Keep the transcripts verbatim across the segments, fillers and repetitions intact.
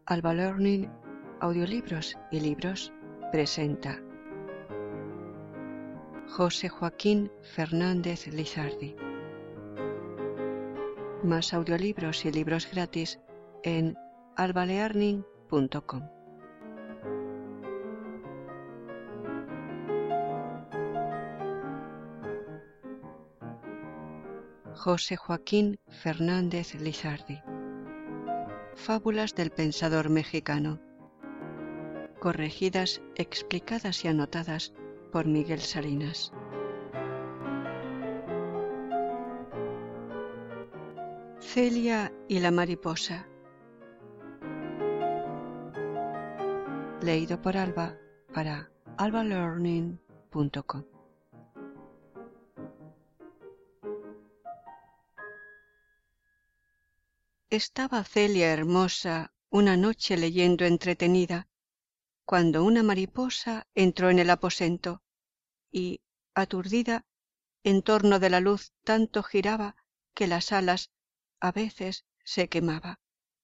Alba Learning, audiolibros y libros, presenta José Joaquín Fernández Lizardi. Más audiolibros y libros gratis en alba learning punto com. José Joaquín Fernández Lizardi. Fábulas del pensador mexicano. Corregidas, explicadas y anotadas por Miguel Salinas. Celia y la mariposa. Leído por Alba para alba learning punto com. Estaba Celia hermosa una noche leyendo entretenida, cuando una mariposa entró en el aposento y, aturdida, en torno de la luz tanto giraba que las alas a veces se quemaba.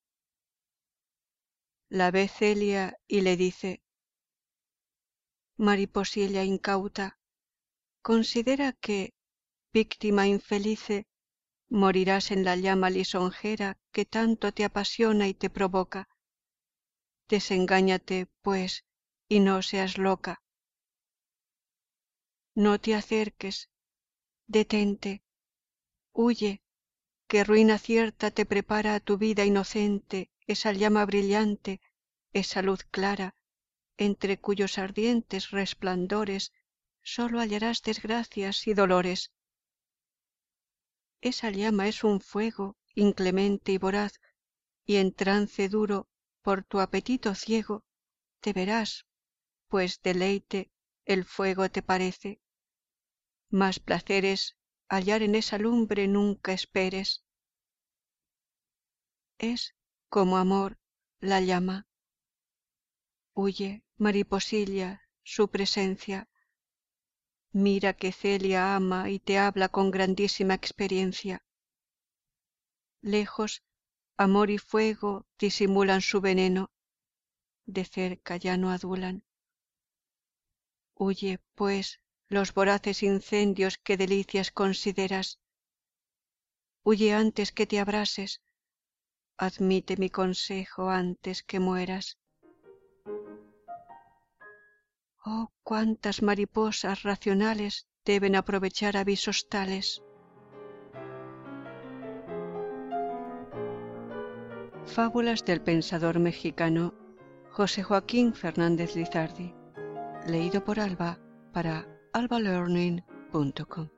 La ve Celia y le dice: «Mariposilla incauta, considera que, víctima infelice, morirás en la llama lisonjera que tanto te apasiona y te provoca. Desengáñate, pues, y no seas loca. No te acerques, detente, huye, que ruina cierta te prepara a tu vida inocente esa llama brillante, esa luz clara, entre cuyos ardientes resplandores sólo hallarás desgracias y dolores. Esa llama es un fuego inclemente y voraz, y en trance duro, por tu apetito ciego, te verás, pues deleite el fuego te parece. Más placeres hallar en esa lumbre nunca esperes. Es como amor la llama. Huye, mariposilla, su presencia. Mira que Celia ama y te habla con grandísima experiencia. Lejos, amor y fuego disimulan su veneno, de cerca ya no adulan. Huye, pues, los voraces incendios que delicias consideras. Huye antes que te abrases, admite mi consejo antes que mueras. Oh, cuántas mariposas racionales deben aprovechar avisos tales. Fábulas del pensador mexicano José Joaquín Fernández Lizardi. Leído por Alba para alba learning punto com.